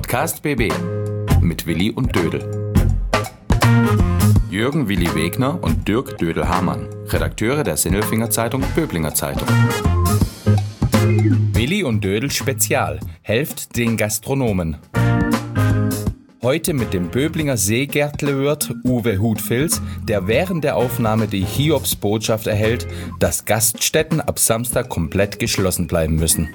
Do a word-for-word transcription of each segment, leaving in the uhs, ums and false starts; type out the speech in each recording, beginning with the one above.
Podcast B B mit Willi und Dödel. Jürgen Willi Wegner und Dirk Dödel-Hamann, Redakteure der Sinnelfinger Zeitung Böblinger Zeitung. Willi und Dödel Spezial, helft den Gastronomen. Heute mit dem Böblinger Seegärtlewirt Uwe Hutfils, der während der Aufnahme die Hiobsbotschaft erhält, dass Gaststätten ab Samstag komplett geschlossen bleiben müssen.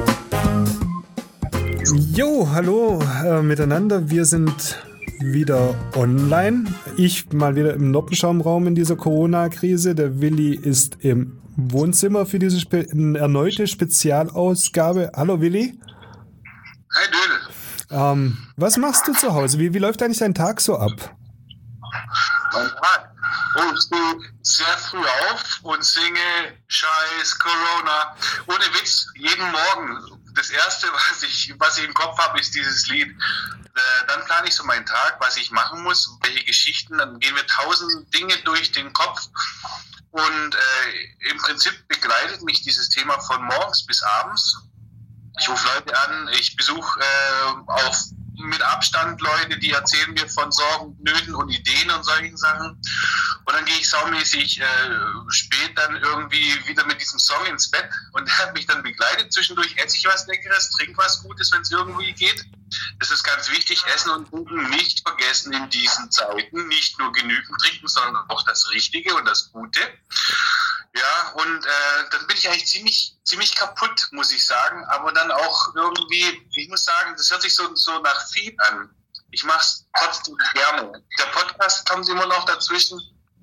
Jo, hallo äh, miteinander. Wir sind wieder online. Ich mal wieder im Noppenschaumraum in dieser Corona-Krise. Der Willi ist im Wohnzimmer für diese Spe- erneute Spezialausgabe. Hallo Willi. Hi Dödel. Ähm, was machst du zu Hause? Wie, wie läuft eigentlich dein Tag so ab? Mein Tag. Oh, ich stehe sehr früh auf und singe Scheiß Corona. Ohne Witz, jeden Morgen. Das Erste, was ich, was ich im Kopf habe, ist dieses Lied. Äh, dann plane ich so meinen Tag, was ich machen muss, welche Geschichten. Dann gehen wir tausend Dinge durch den Kopf. Und äh, im Prinzip begleitet mich dieses Thema von morgens bis abends. Ich rufe Leute an, ich besuche äh, auch mit Abstand Leute, die erzählen mir von Sorgen, Nöten und Ideen und solchen Sachen. Und dann gehe ich saumäßig äh, spät dann irgendwie wieder mit diesem Song ins Bett und der hat mich dann begleitet. Zwischendurch esse ich was Leckeres, trinke was Gutes, wenn es irgendwie geht. Das ist ganz wichtig, Essen und Trinken nicht vergessen in diesen Zeiten. Nicht nur genügend trinken, sondern auch das Richtige und das Gute. Ja, und äh, dann bin ich eigentlich ziemlich ziemlich kaputt, muss ich sagen. Aber dann auch irgendwie, ich muss sagen, das hört sich so, so nach viel an. Ich mache es trotzdem gerne. Der Podcast kommt immer noch dazwischen.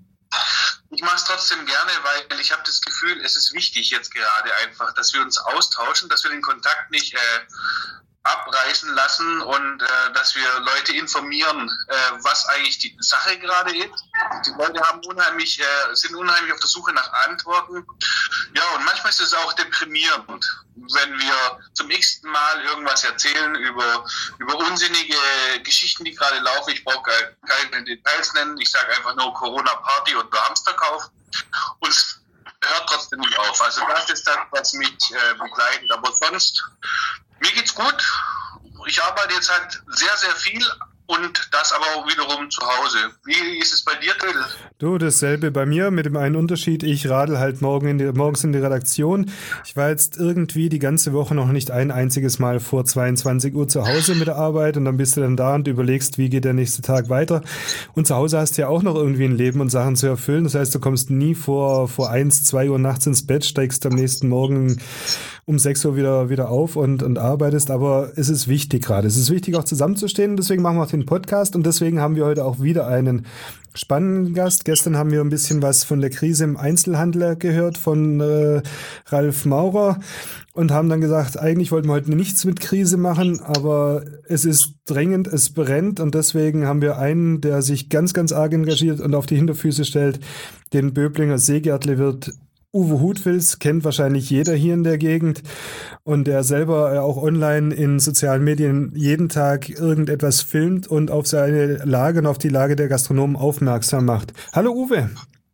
Ich mache es trotzdem gerne, weil ich habe das Gefühl, es ist wichtig jetzt gerade einfach, dass wir uns austauschen, dass wir den Kontakt nicht äh, abreißen lassen und äh, dass wir Leute informieren, äh, was eigentlich die Sache gerade ist. Die Leute haben unheimlich, äh, sind unheimlich auf der Suche nach Antworten. Ja, und manchmal ist es auch deprimierend, wenn wir zum x-ten Mal irgendwas erzählen über, über unsinnige Geschichten, die gerade laufen. Ich brauche keine Details nennen. Ich sage einfach nur Corona-Party oder Hamsterkauf. Und es hört trotzdem nicht auf. Also das ist das, was mich äh, begleitet. Aber sonst, mir geht's gut. Ich arbeite jetzt halt sehr, sehr viel und das aber auch wiederum zu Hause. Wie ist es bei dir, Dödel? Du, dasselbe bei mir, mit dem einen Unterschied, ich radel halt morgen in die, morgens in die Redaktion. Ich war jetzt irgendwie die ganze Woche noch nicht ein einziges Mal vor zweiundzwanzig Uhr zu Hause mit der Arbeit und dann bist du dann da und überlegst, wie geht der nächste Tag weiter. Und zu Hause hast du ja auch noch irgendwie ein Leben und Sachen zu erfüllen. Das heißt, du kommst nie vor, vor eins, zwei Uhr nachts ins Bett, steigst am nächsten Morgen um sechs Uhr wieder, wieder auf und, und arbeitest. Aber es ist wichtig gerade. Es ist wichtig auch zusammenzustehen. Deswegen machen wir auch den Podcast und deswegen haben wir heute auch wieder einen spannenden Gast. Gestern haben wir ein bisschen was von der Krise im Einzelhandel gehört von äh, Ralf Maurer und haben dann gesagt, eigentlich wollten wir heute nichts mit Krise machen, aber es ist drängend, es brennt und deswegen haben wir einen, der sich ganz, ganz arg engagiert und auf die Hinterfüße stellt, den Böblinger Seegärtlewirt Uwe Hutfils, kennt wahrscheinlich jeder hier in der Gegend und der selber auch online in sozialen Medien jeden Tag irgendetwas filmt und auf seine Lage und auf die Lage der Gastronomen aufmerksam macht. Hallo Uwe.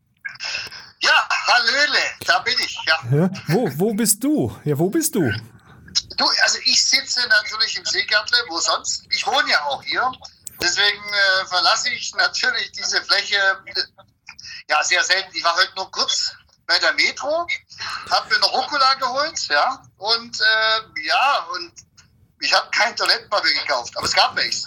Ja, hallöle, da bin ich, ja. Ja, wo, wo bist du? Ja, wo bist du? Du, also ich sitze natürlich im Seegärtle, wo sonst? Ich wohne ja auch hier, deswegen äh, verlasse ich natürlich diese Fläche äh, ja sehr selten. Ich war heute nur kurz bei der Metro, habe mir noch Rucola geholt, ja, und äh, ja, und ich habe kein Toilettenpapier gekauft, aber es gab welches.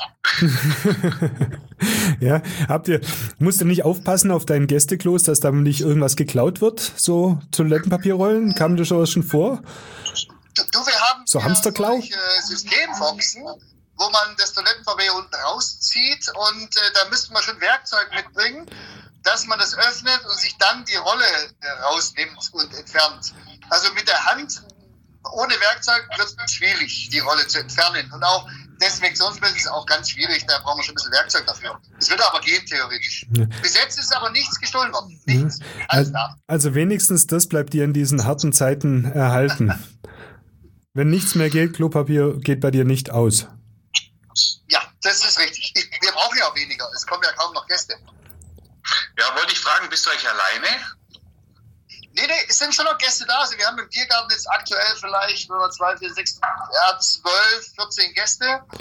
Ja, habt ihr, musst du nicht aufpassen auf deinen Gästeklos, dass da nicht irgendwas geklaut wird, so Toilettenpapierrollen, kam das schon vor? Du, du wir haben so Hamsterklau? solche Systemboxen, wo man das Toilettenpapier unten rauszieht und äh, da müsste man schon Werkzeug mitbringen, dass man das öffnet und sich dann die Rolle rausnimmt und entfernt. Also mit der Hand, ohne Werkzeug, wird es schwierig, die Rolle zu entfernen. Und auch Desinfektionsmittel ist auch ganz schwierig, da brauchen wir schon ein bisschen Werkzeug dafür. Es wird aber gehen, theoretisch. Ja. Bis jetzt ist aber nichts gestohlen worden. Nichts. Ja. Alles also, da. Also wenigstens das bleibt dir in diesen harten Zeiten erhalten. Wenn nichts mehr geht, Klopapier geht bei dir nicht aus. Ja, das ist richtig. Ich, wir brauchen ja auch weniger. Es kommen ja kaum noch Gäste. Ja, wollte ich fragen, bist du eigentlich alleine? Nee, nee, es sind schon noch Gäste da. Also wir haben im Biergarten jetzt aktuell vielleicht, wenn wir zwei, vier, sechs, ja, zwölf, vierzehn Gäste.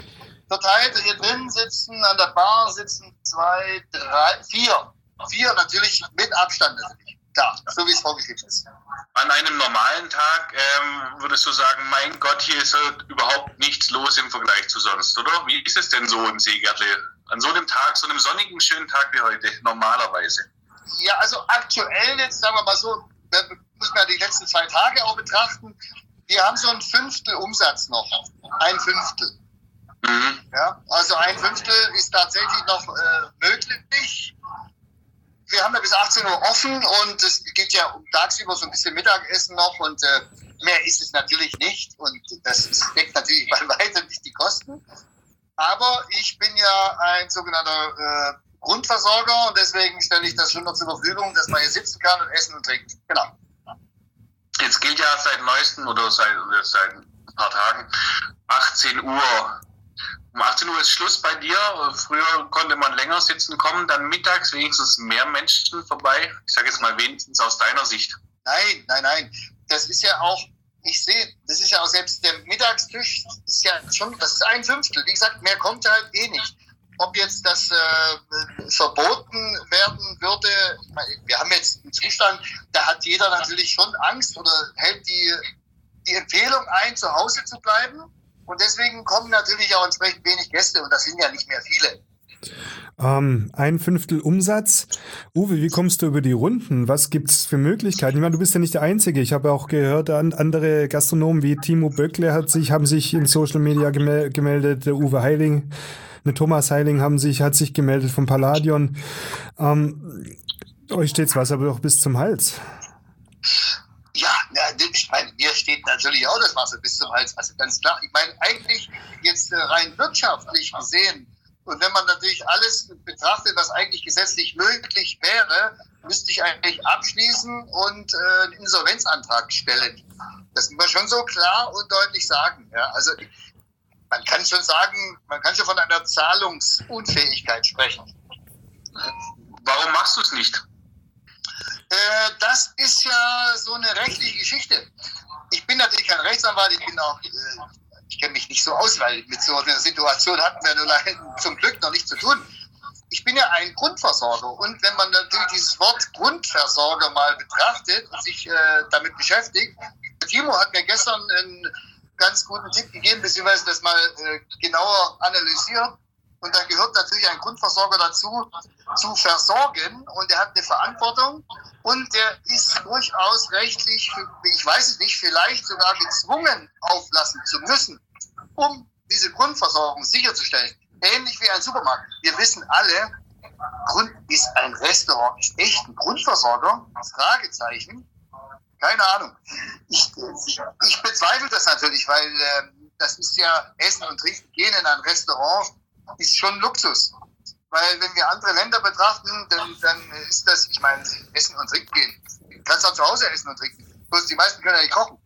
verteilt. Hier drin sitzen, an der Bar sitzen zwei, drei, vier. Vier natürlich mit Abstand natürlich. Klar, so wie es vorgeschrieben ist. An einem normalen Tag ähm, würdest du sagen, mein Gott, hier ist halt überhaupt nichts los im Vergleich zu sonst, oder? Wie ist es denn so in Seegärtle? An so einem Tag, so einem sonnigen, schönen Tag wie heute, normalerweise? Ja, also aktuell jetzt, sagen wir mal so, da müssen wir die letzten zwei Tage auch betrachten. Wir haben so ein Fünftel Umsatz noch. Ein Fünftel. Mhm. Ja, also ein Fünftel ist tatsächlich noch äh, möglich. Wir haben ja bis achtzehn Uhr offen und es geht ja um tagsüber so ein bisschen Mittagessen noch und äh, mehr ist es natürlich nicht und das deckt natürlich bei weitem nicht die Kosten. Aber ich bin ja ein sogenannter äh, Grundversorger und deswegen stelle ich das schon noch zur Verfügung, dass man hier sitzen kann und essen und trinken. Genau. Jetzt gilt ja seit neuestem oder seit, seit ein paar Tagen achtzehn Uhr. Um achtzehn Uhr ist Schluss bei dir. Früher konnte man länger sitzen, kommen dann mittags wenigstens mehr Menschen vorbei. Ich sage jetzt mal wenigstens aus deiner Sicht. Nein, nein, nein. Das ist ja auch, ich sehe, das ist ja auch selbst der Mittagstisch ist ja schon, das ist ein Fünftel. Wie gesagt, mehr kommt halt eh nicht. Ob jetzt das äh, verboten werden würde, wir haben jetzt einen Zustand, da hat jeder natürlich schon Angst oder hält die, die Empfehlung ein, zu Hause zu bleiben. Und deswegen kommen natürlich auch entsprechend wenig Gäste und das sind ja nicht mehr viele. Ähm, ein Fünftel Umsatz. Uwe, wie kommst du über die Runden? Was gibt's für Möglichkeiten? Ich meine, du bist ja nicht der Einzige. Ich habe auch gehört, andere Gastronomen wie Timo Böckle hat sich, haben sich in Social Media gemel- gemeldet, der Uwe Heiling, eine Thomas Heiling haben sich, hat sich gemeldet vom Palladion. Ähm, euch steht's Wasser aber doch bis zum Hals. Ja, ja, ich meine, mir steht natürlich auch das Wasser bis zum Hals. Also ganz klar, ich meine, eigentlich jetzt rein wirtschaftlich gesehen, und wenn man natürlich alles betrachtet, was eigentlich gesetzlich möglich wäre, müsste ich eigentlich abschließen und äh, einen Insolvenzantrag stellen. Das muss man schon so klar und deutlich sagen. Ja, also man kann schon sagen, man kann schon von einer Zahlungsunfähigkeit sprechen. Warum machst du es nicht? Äh, das ist ja so eine rechtliche Geschichte. Ich bin natürlich kein Rechtsanwalt, ich bin auch, äh, ich kenne mich nicht so aus, weil mit so einer Situation hatten wir nur zum Glück noch nichts zu tun. Ich bin ja ein Grundversorger und wenn man natürlich dieses Wort Grundversorger mal betrachtet und sich äh, damit beschäftigt, Timo hat mir gestern einen ganz guten Tipp gegeben, beziehungsweise das mal äh, genauer analysiert. Und da gehört natürlich ein Grundversorger dazu, zu versorgen. Und er hat eine Verantwortung. Und der ist durchaus rechtlich, ich weiß es nicht, vielleicht sogar gezwungen auflassen zu müssen, um diese Grundversorgung sicherzustellen. Ähnlich wie ein Supermarkt. Wir wissen alle, Grund ist ein Restaurant ist echt ein Grundversorger? Fragezeichen. Keine Ahnung. Ich, ich bezweifle das natürlich, weil äh, das ist ja Essen und Trinken gehen in ein Restaurant ist schon Luxus. Weil wenn wir andere Länder betrachten, dann, dann ist das, ich meine, Essen und Trinken gehen. Du kannst auch zu Hause essen und trinken. Bloß die meisten können ja nicht kochen.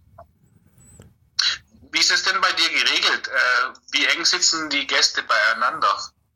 Wie ist es denn bei dir geregelt? Äh, wie eng sitzen die Gäste beieinander?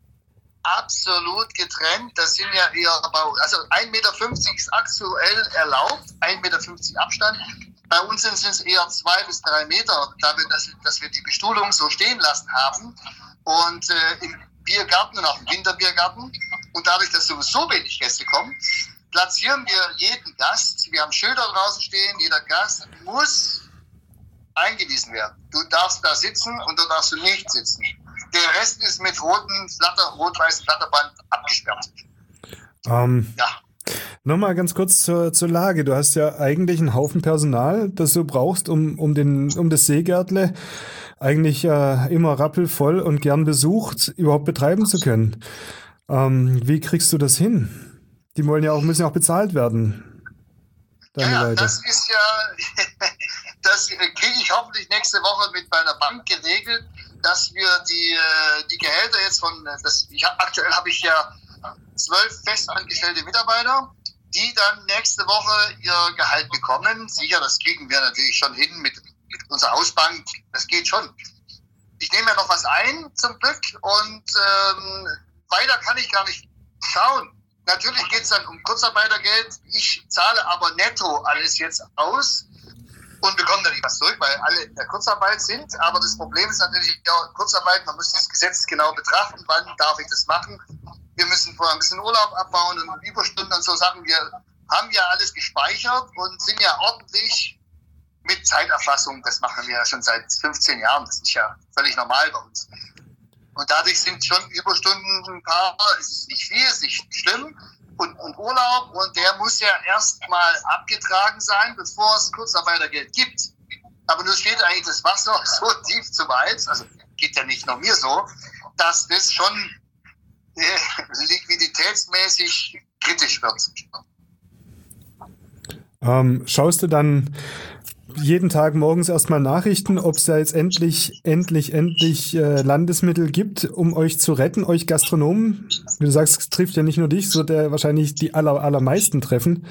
Absolut getrennt. Das sind ja eher, also ein Meter fünfzig ist aktuell erlaubt, ein Meter fünfzig Abstand. Bei uns sind es eher zwei bis drei Meter, da wir, dass, dass wir die Bestuhlung so stehen lassen haben. Und äh, im Biergarten und auch im Winterbiergarten. Und dadurch, dass sowieso wenig Gäste kommen, platzieren wir jeden Gast. Wir haben Schilder draußen stehen. Jeder Gast muss eingewiesen werden. Du darfst da sitzen und du darfst du nicht sitzen. Der Rest ist mit roten Flatter, rot-weißen Flatterband abgesperrt. Ähm, ja. Nochmal ganz kurz zur, zur Lage. Du hast ja eigentlich einen Haufen Personal, das du brauchst, um, um, den, um das Seegärtle eigentlich äh, immer rappelvoll und gern besucht überhaupt betreiben zu können. Ähm, wie kriegst du das hin? Die wollen ja auch, müssen ja auch bezahlt werden. Ja, ja, das ist ja, das kriege ich hoffentlich nächste Woche mit meiner Bank geregelt, dass wir die, die Gehälter jetzt von, das, ich hab, aktuell habe ich ja zwölf festangestellte Mitarbeiter, die dann nächste Woche ihr Gehalt bekommen. Sicher, das kriegen wir natürlich schon hin mit, mit unserer Hausbank, das geht schon. Ich nehme ja noch was ein, zum Glück, und ähm, weiter kann ich gar nicht schauen. Natürlich geht es dann um Kurzarbeitergeld. Ich zahle aber netto alles jetzt aus. und bekommen dann nicht was zurück, weil alle in der Kurzarbeit sind. Aber das Problem ist natürlich, ja, Kurzarbeit, man muss das Gesetz genau betrachten, wann darf ich das machen. Wir müssen vorher ein bisschen Urlaub abbauen und Überstunden und so Sachen. Wir haben ja alles gespeichert und sind ja ordentlich mit Zeiterfassung. Das machen wir ja schon seit fünfzehn Jahren. Das ist ja völlig normal bei uns. Und dadurch sind schon Überstunden ein paar, es ist nicht viel, es ist nicht schlimm. Und, und Urlaub, und der muss ja erstmal abgetragen sein, bevor es Kurzarbeitergeld gibt. Aber nun steht eigentlich das Wasser so tief zum Hals, also geht ja nicht nur mir so, dass das schon äh, liquiditätsmäßig kritisch wird. Ähm, schaust du dann jeden Tag morgens erstmal Nachrichten, ob es da jetzt endlich, endlich, endlich äh, Landesmittel gibt, um euch zu retten, euch Gastronomen? Wie du sagst, es trifft ja nicht nur dich, es wird ja wahrscheinlich die aller, allermeisten treffen.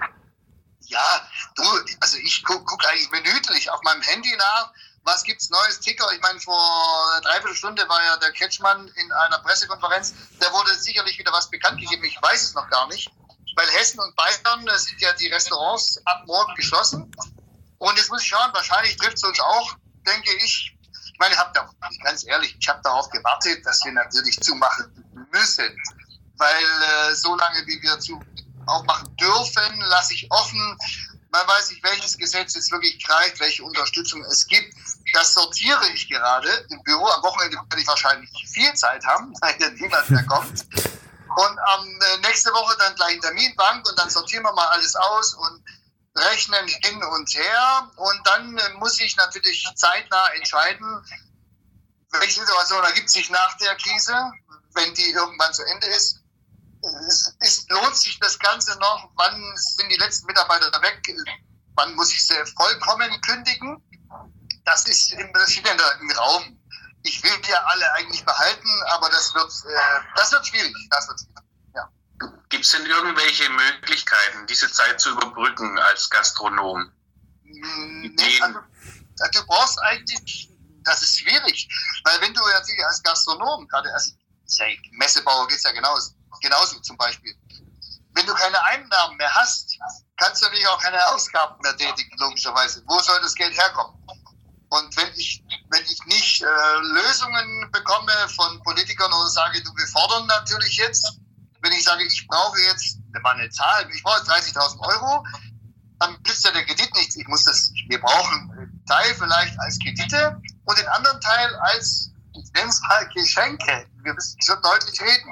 Ja, du, also ich gucke guck eigentlich minütlich auf meinem Handy nach, was gibt's Neues, Ticker. Ich meine, vor einer Dreiviertelstunde war ja der Kretschmann in einer Pressekonferenz, da wurde sicherlich wieder was bekannt gegeben, ich weiß es noch gar nicht, weil Hessen und Bayern, das sind ja die Restaurants ab morgen geschlossen. Und jetzt muss ich schauen, wahrscheinlich trifft es uns auch, denke ich. Ich meine, ich habe da, ganz ehrlich, ich habe darauf gewartet, dass wir natürlich zumachen müssen. Weil äh, so lange, wie wir zu aufmachen dürfen, lasse ich offen. Man weiß nicht, welches Gesetz jetzt wirklich greift, welche Unterstützung es gibt. Das sortiere ich gerade im Büro. Am Wochenende werde ich wahrscheinlich viel Zeit haben, weil ja niemand mehr kommt. Und am ähm, nächste Woche dann gleich in Terminbank und dann sortieren wir mal alles aus und rechnen hin und her. Und dann äh, muss ich natürlich zeitnah entscheiden, welche Situation ergibt sich nach der Krise, wenn die irgendwann zu Ende ist. Es ist, lohnt sich das Ganze noch? Wann sind die letzten Mitarbeiter weg? Wann muss ich sie vollkommen kündigen? Das ist im, das steht in der, im Raum. Ich will die ja alle eigentlich behalten, aber das wird, äh, das wird schwierig. Das wird schwierig. Ja. Gibt es denn irgendwelche Möglichkeiten, diese Zeit zu überbrücken als Gastronom? Nee, also, du brauchst eigentlich, das ist schwierig, weil wenn du natürlich als Gastronom, gerade als Messebauer geht es ja genauso, genauso zum Beispiel, wenn du keine Einnahmen mehr hast, kannst du natürlich auch keine Ausgaben mehr tätigen, logischerweise. Wo soll das Geld herkommen? Und wenn ich, wenn ich nicht äh, Lösungen bekomme von Politikern oder sage, du, wir fordern natürlich jetzt, wenn ich sage, ich brauche jetzt, das war eine Zahl, ich brauche dreißigtausend Euro, dann nützt ja der Kredit nichts. Ich muss das, wir brauchen einen Teil vielleicht als Kredite und den anderen Teil als, ich nenne es mal Geschenke. Wir müssen so deutlich reden.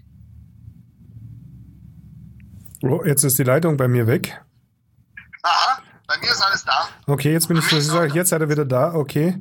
Oh, jetzt ist die Leitung bei mir weg. Aha, bei mir ist alles da. Okay, jetzt bin ich, jetzt seid ihr wieder da, okay.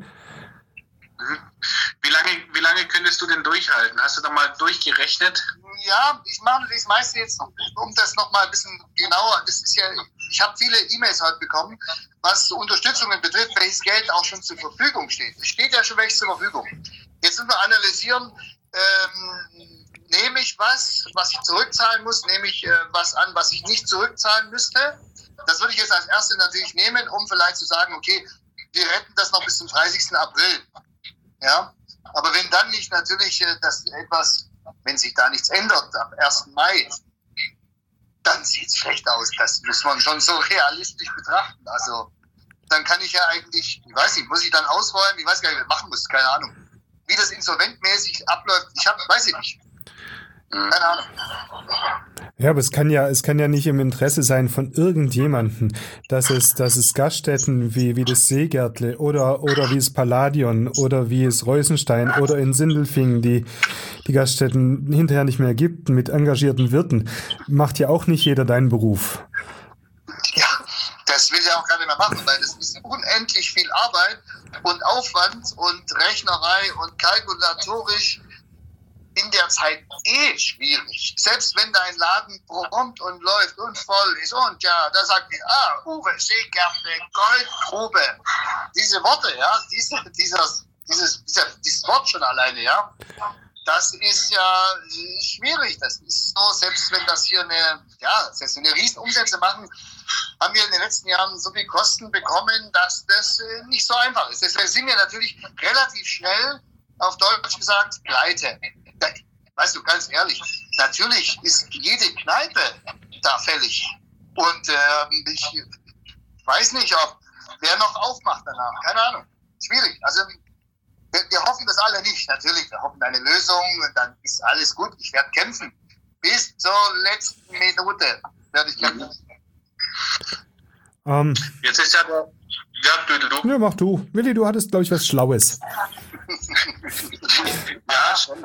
Wie lange, wie lange könntest du denn durchhalten? Hast du da mal durchgerechnet? Ja, ich mache das meiste jetzt, um das nochmal ein bisschen genauer, das ist ja, ich habe viele E-Mails heute bekommen, was so Unterstützungen betrifft, welches Geld auch schon zur Verfügung steht. Es steht ja schon welches zur Verfügung. Jetzt müssen wir analysieren, ähm, nehme ich was, was ich zurückzahlen muss, nehme ich äh, was an, was ich nicht zurückzahlen müsste. Das würde ich jetzt als erstes natürlich nehmen, um vielleicht zu sagen, okay, wir retten das noch bis zum dreißigsten April. Ja, aber wenn dann nicht natürlich äh, das etwas, wenn sich da nichts ändert, am ersten Mai, dann sieht es schlecht aus. Das muss man schon so realistisch betrachten. Also dann kann ich ja eigentlich, ich weiß nicht, muss ich dann ausräumen, ich weiß gar nicht, was ich machen muss, keine Ahnung. Wie das insolventmäßig abläuft, ich habe, weiß ich nicht. Keine Ahnung. Ja, aber es kann ja, es kann ja nicht im Interesse sein von irgendjemandem, dass es, dass es Gaststätten wie, wie das Seegärtle oder, oder wie es Palladion oder wie es Reusenstein oder in Sindelfingen, die, die Gaststätten hinterher nicht mehr gibt, mit engagierten Wirten. Macht ja auch nicht jeder deinen Beruf. Ja, das will ich auch gar nicht mehr machen, weil das ist unendlich viel Arbeit und Aufwand und Rechnerei und kalkulatorisch in der Zeit eh schwierig. Selbst wenn dein Laden prompt und läuft und voll ist und ja, da sagt ihr, ah, Uwe Seegärtle, Goldgrube. Diese Worte, ja, diese, dieses, dieses, dieser, dieses Wort schon alleine, ja, das ist ja schwierig. Das ist so, selbst wenn das hier eine, ja, selbst wenn wir riesen Umsätze machen, haben wir in den letzten Jahren so viel Kosten bekommen, dass das nicht so einfach ist. Deswegen sind wir natürlich relativ schnell, auf Deutsch gesagt, pleite. Da, weißt du, ganz ehrlich, natürlich ist jede Kneipe da fällig. Und äh, ich weiß nicht, ob wer noch aufmacht danach? Keine Ahnung. Schwierig. Also wir, wir hoffen das alle nicht, natürlich. Wir hoffen eine Lösung und dann ist alles gut. Ich werde kämpfen. Bis zur letzten Minute werde ich kämpfen. Ähm, Jetzt ist ja der... Ja, Dödel, du. Ja, mach du. Willi, du hattest, glaube ich, was Schlaues. Ja, schon.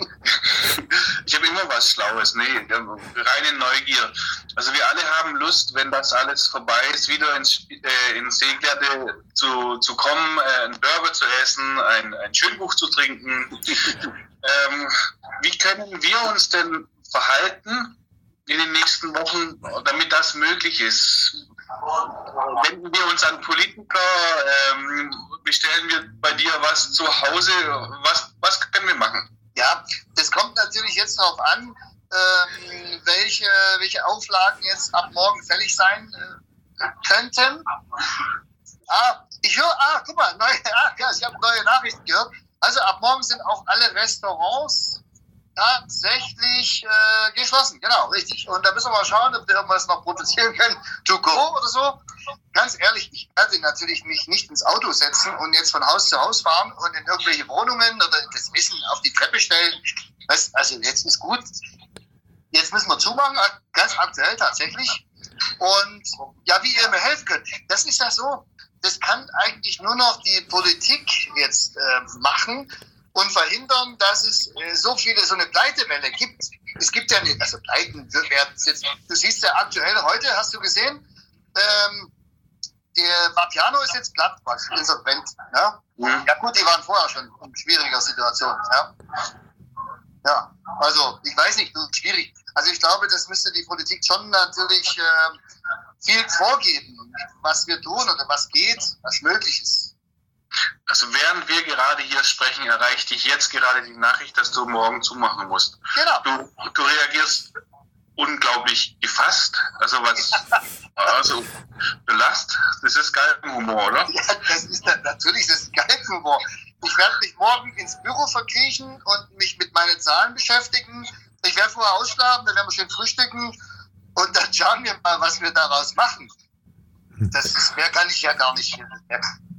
Ich habe immer was Schlaues. Nee, reine Neugier. Also wir alle haben Lust, wenn das alles vorbei ist, wieder ins, äh, ins Seegärtle zu, zu kommen, äh, einen Burger zu essen, ein, ein Schönbuch zu trinken. ähm, wie können wir uns denn verhalten in den nächsten Wochen, damit das möglich ist? Wenden wir uns an Politiker, ähm, bestellen wir bei dir was zu Hause, was, was können wir machen? Ja, das kommt natürlich jetzt darauf an, ähm, welche, welche Auflagen jetzt ab morgen fällig sein äh, könnten. Ah, ich höre, ah, guck mal, neue, ah, ja, ich habe neue Nachrichten gehört. Also ab morgen sind auch alle Restaurants tatsächlich äh, geschlossen, genau, richtig. Und da müssen wir mal schauen, ob wir irgendwas noch produzieren können, to go oder so. Ganz ehrlich, ich werde natürlich mich nicht ins Auto setzen und jetzt von Haus zu Haus fahren und in irgendwelche Wohnungen oder das Essen auf die Treppe stellen. Weißt, also jetzt ist gut. Jetzt müssen wir zumachen, ganz aktuell tatsächlich. Und ja, wie ihr mir helfen könnt, das ist ja so, das kann eigentlich nur noch die Politik jetzt äh, machen und verhindern, dass es äh, so viele, so eine Pleitewelle gibt. Es gibt ja nicht, also Pleiten werden jetzt, du siehst ja aktuell heute, hast du gesehen, ähm, der Vapiano ist jetzt platt, was insolvent. Ja? Mhm. Ja gut, die waren vorher schon in schwieriger Situation. Ja, ja, also ich weiß nicht, schwierig. Also ich glaube, das müsste die Politik schon natürlich äh, viel vorgeben, was wir tun oder was geht, was möglich ist. Also während wir gerade hier sprechen, erreicht dich jetzt gerade die Nachricht, dass du morgen zumachen musst. Genau. Du, du reagierst unglaublich gefasst, also was, also belast, das ist Galgenhumor, oder? Ja, das ist natürlich das Galgenhumor. Ich werde mich morgen ins Büro verkriechen und mich mit meinen Zahlen beschäftigen. Ich werde vorher ausschlafen, dann werden wir schön frühstücken und dann schauen wir mal, was wir daraus machen. Das ist, mehr kann ich ja gar nicht. Mehr.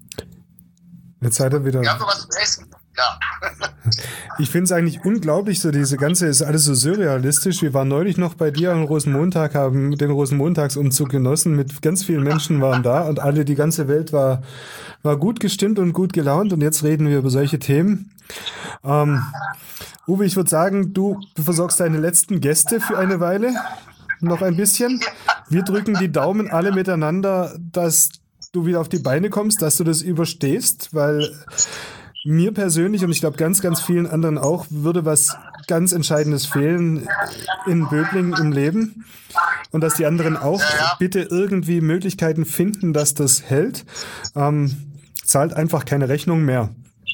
Jetzt seid ihr wieder. Wir haben noch was zu essen. Ja. Ich finde es eigentlich unglaublich, so diese ganze, ist alles so surrealistisch. Wir waren neulich noch bei dir am Rosenmontag, haben den Rosenmontagsumzug genossen, mit ganz vielen Menschen waren da und alle, die ganze Welt war, war gut gestimmt und gut gelaunt und jetzt reden wir über solche Themen. Ähm, Uwe, ich würde sagen, du versorgst deine letzten Gäste für eine Weile, noch ein bisschen. Wir drücken die Daumen alle miteinander, dass du wieder auf die Beine kommst, dass du das überstehst, weil mir persönlich und ich glaube ganz, ganz vielen anderen auch, würde was ganz Entscheidendes fehlen in Böblingen im Leben und dass die anderen auch bitte irgendwie Möglichkeiten finden, dass das hält. Ähm, zahlt einfach keine Rechnung mehr.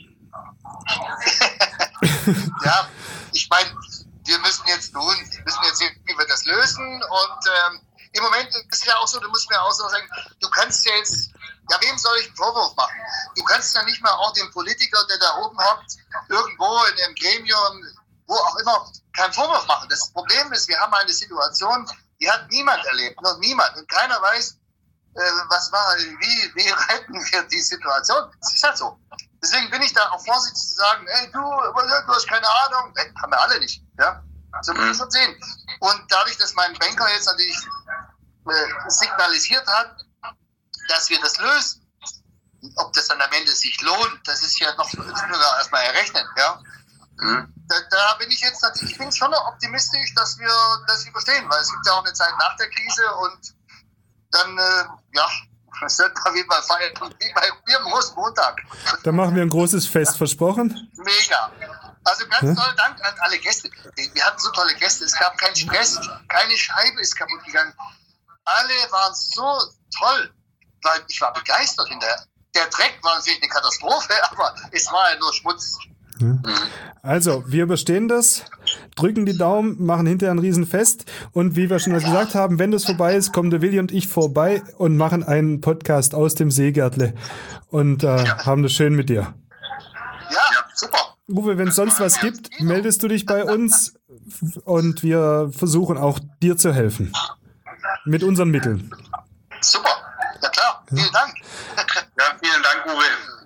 Ja, ich meine, wir müssen jetzt tun, wir müssen jetzt sehen, wie wir das lösen und ähm, im Moment ist es ja auch so, du musst mir auch so sagen, du kannst ja jetzt, ja, wem soll ich einen Vorwurf machen? Du kannst ja nicht mal auch dem Politiker, der da oben hockt, irgendwo in einem Gremium, wo auch immer, keinen Vorwurf machen. Das Problem ist, wir haben eine Situation, die hat niemand erlebt, noch niemand. Und keiner weiß, äh, was war, wie, wie retten wir die Situation. Das ist halt so. Deswegen bin ich da auch vorsichtig zu sagen, ey, du, du hast keine Ahnung. Nee, haben wir alle nicht. Ja? So müssen wir schon sehen. Und dadurch, dass mein Banker jetzt natürlich äh, signalisiert hat, dass wir das lösen, ob das dann am Ende sich lohnt, das ist ja noch, das müssen wir erstmal errechnen, ja. Mhm. Da, da bin ich jetzt natürlich, ich bin schon noch optimistisch, dass wir das überstehen, weil es gibt ja auch eine Zeit nach der Krise und dann, äh, ja, das wird mal wie bei Feiern, wie bei mir am Rosenmontag. Dann machen wir ein großes Fest, versprochen? Mega. Also ganz hm? tollen Dank an alle Gäste. Wir hatten so tolle Gäste, es gab keinen Stress, keine Scheibe ist kaputt gegangen. Alle waren so toll. Ich war begeistert hinterher. Der Dreck war natürlich eine Katastrophe, aber es war ja nur Schmutz. Also, wir überstehen das, drücken die Daumen, machen hinterher ein Riesenfest und wie wir schon mal gesagt haben, wenn das vorbei ist, kommen der Willi und ich vorbei und machen einen Podcast aus dem Seegärtle und äh, ja. haben das schön mit dir. Ja, super. Uwe, wenn es sonst was gibt, meldest du dich bei uns und wir versuchen auch dir zu helfen. Mit unseren Mitteln. Super. Ja klar, vielen Dank.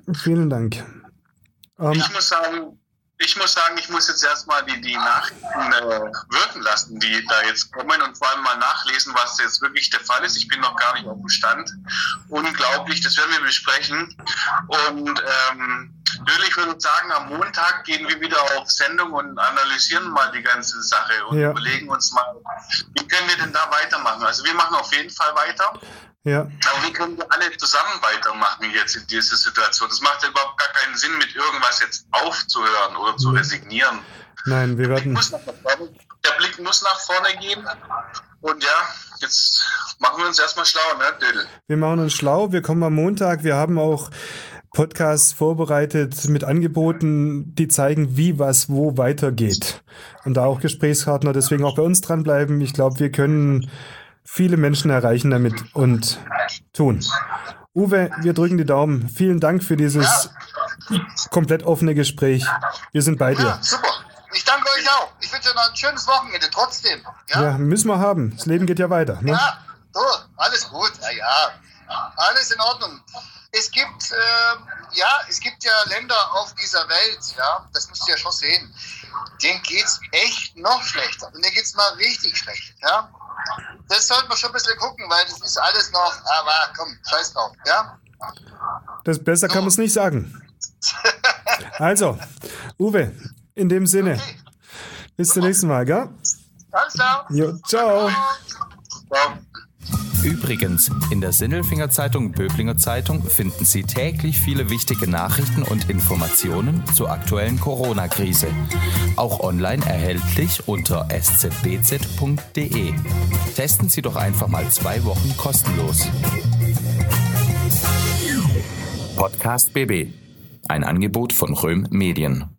Vielen Dank. Um, ich muss sagen, Ich muss sagen, ich muss jetzt erstmal die, die Nachrichten äh, wirken lassen, die da jetzt kommen und vor allem mal nachlesen, was jetzt wirklich der Fall ist. Ich bin noch gar nicht auf dem Stand. Unglaublich, das werden wir besprechen. Und ähm, natürlich würde ich sagen, am Montag gehen wir wieder auf Sendung und analysieren mal die ganze Sache und ja. überlegen uns mal, wie können wir denn da weitermachen. Also wir machen auf jeden Fall weiter. Ja. Aber wie können wir alle zusammen weitermachen jetzt in dieser Situation? Das macht ja überhaupt gar keinen Sinn, mit irgendwas jetzt aufzuhören oder zu resignieren. Nein, wir Der werden... Blick muss nach vorne, der Blick muss nach vorne gehen. Und ja, jetzt machen wir uns erstmal schlau, ne, Dödel? Wir machen uns schlau, wir kommen am Montag, wir haben auch Podcasts vorbereitet mit Angeboten, die zeigen, wie, was, wo weitergeht. Und da auch Gesprächspartner, deswegen auch bei uns dranbleiben. Ich glaube, wir können viele Menschen erreichen damit und tun. Uwe, wir drücken die Daumen. Vielen Dank für dieses ja. komplett offene Gespräch. Wir sind bei dir. Ja, super. Ich danke euch auch. Ich wünsche euch noch ein schönes Wochenende trotzdem. Ja, ja müssen wir haben. Das Leben geht ja weiter. Ne? Ja, so, alles gut. Ja, ja. Alles in Ordnung. Es gibt, äh, ja, es gibt ja Länder auf dieser Welt, ja, das müsst ihr ja schon sehen. Denen geht's echt noch schlechter. Und denen geht's mal richtig schlecht, ja. Das sollten wir schon ein bisschen gucken, weil das ist alles noch, aber komm, scheiß drauf, ja? Das besser so. Kann man es nicht sagen. Also, Uwe, in dem Sinne, okay. Bis zum nächsten Mal, gell? Alles klar. Jo, ciao. Ciao. Übrigens, in der Sinnelfinger Zeitung Böblinger Zeitung finden Sie täglich viele wichtige Nachrichten und Informationen zur aktuellen Corona-Krise. Auch online erhältlich unter s z b z punkt d e. Testen Sie doch einfach mal zwei Wochen kostenlos. Podcast B B. Ein Angebot von Röhm Medien.